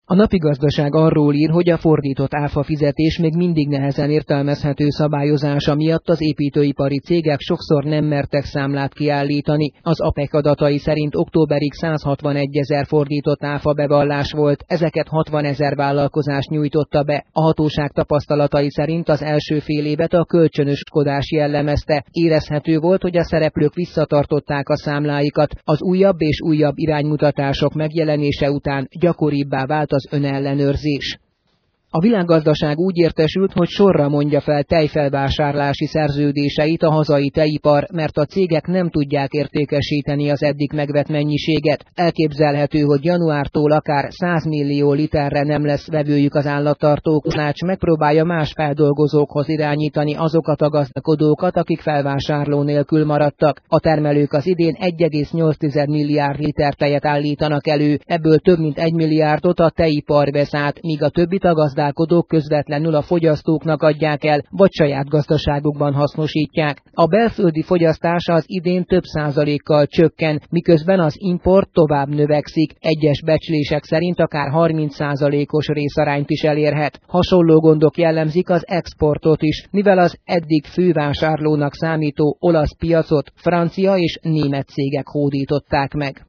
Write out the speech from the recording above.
A Napi Gazdaság arról ír, hogy a fordított áfa fizetés még mindig nehezen értelmezhető szabályozása miatt az építőipari cégek sokszor nem mertek számlát kiállítani. Az APEC adatai szerint októberig 161 000 fordított áfa bevallás volt, ezeket 60 000 vállalkozás nyújtotta be. A hatóság tapasztalatai szerint az első fél évet a kölcsönöskodás jellemezte. Érezhető volt, hogy a szereplők visszatartották a számláikat. Az újabb és újabb iránymutatások megjelenése után gyakoribbá vált az önellenőrzés. A Világgazdaság úgy értesült, hogy sorra mondja fel tejfelvásárlási szerződéseit a hazai tejipar, mert a cégek nem tudják értékesíteni az eddig megvett mennyiséget. Elképzelhető, hogy januártól akár 100 millió literre nem lesz vevőjük az állattartók. Tanács megpróbálja más feldolgozókhoz irányítani azokat a gazdálkodókat, akik felvásárló nélkül maradtak. A termelők az idén 1,8 milliárd liter tejet állítanak elő, ebből több mint 1 milliárdot a tejipar vesz át, míg a többit a gazdálkodók közvetlenül a fogyasztóknak adják el, vagy saját gazdaságukban hasznosítják. A belföldi fogyasztás az idén több százalékkal csökken, miközben az import tovább növekszik, egyes becslések szerint akár 30%-os részarányt is elérhet. Hasonló gondok jellemzik az exportot is, mivel az eddig fővásárlónak számító olasz piacot francia és német cégek hódították meg.